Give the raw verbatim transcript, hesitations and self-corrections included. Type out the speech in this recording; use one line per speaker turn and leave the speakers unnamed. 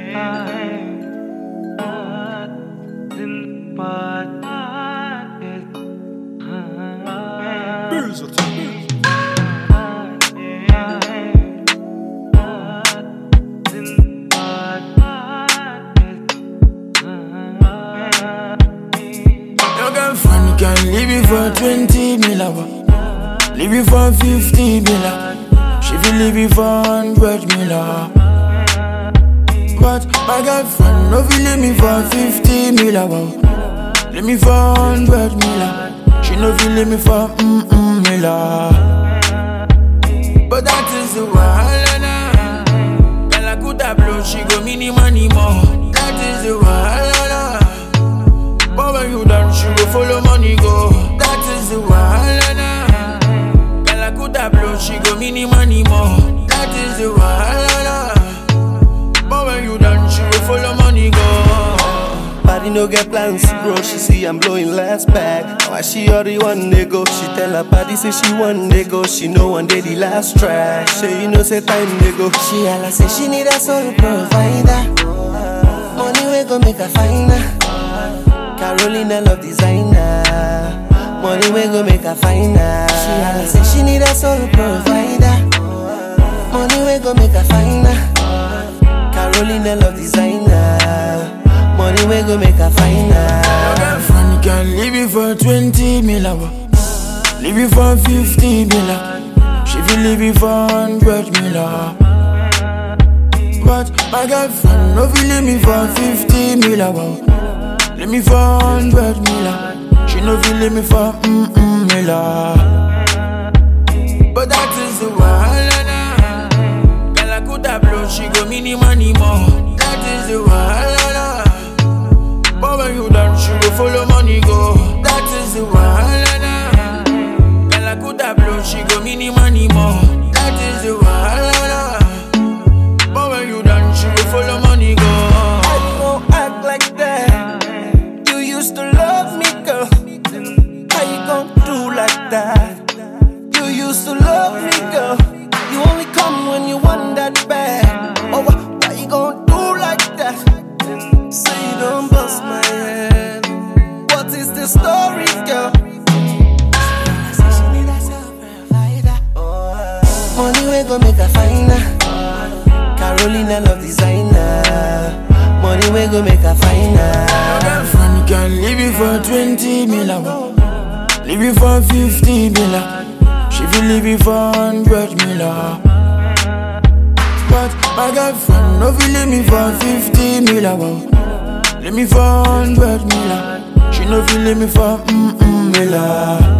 Your girlfriend can leave you for twenty mil hour, leave you for fifty mil hour. She will leave you for hundred mil hour. But my girlfriend no will leave me for fifty mil hour, leave me for hundred mil hour. She no will leave me for mm mm mil hour. But that is the wahala. Girl I could have blown, she go mini money more. That is the wahala. But when you done, she go follow money go. That is the wahala. Girl I could have blown, she go mini money more. That is the wahala. But when you done, she go follow money go.
Body no get plans, bro. She see I'm blowing last bag. Why she already one day go? She tell her body say she one day go. She know one day the last track. Say you know say time they go.
She alla say she need a soul provider. Money we go make her finer. Carolina love designer. Money we go make her finer. She alla say she need a soul provider. Money we go make her finer. Carolina love designer. Money we go make her finer.
Your girlfriend can leave you for twenty mil hour, leave you for fifty mil hour. She will leave you for hundred mil hour. But my girlfriend no will leave me for fifty mil hour, leave me for hundred mil hour. She no will leave me for mm mm mil hour. But that is the wahala. Girl I could have blown, she go mini money more. That is the wahala. But when you done, she go follow money go. That is the wahala. Girl I could have blown, she go mini money more. That is the wahala. But when you done, she go follow money go.
How you gon' act like that? You used to love me, girl. How you gon' do like that? You used to love me, girl. You only come when you want that bad. Oh, why you gon' do like that? Say you don't bust my head. What is the story, girl? Money we go make her finer. Carolina love designer. Money we go make her finer.
Your girlfriend can leave you for twenty mil hour, leave you for fifty mil hour. She will leave you for hundred mil hour. But my girlfriend no will leave me for fifty mil hour, leave me for hundred mil hour. She no will leave me for mm mm mil hour.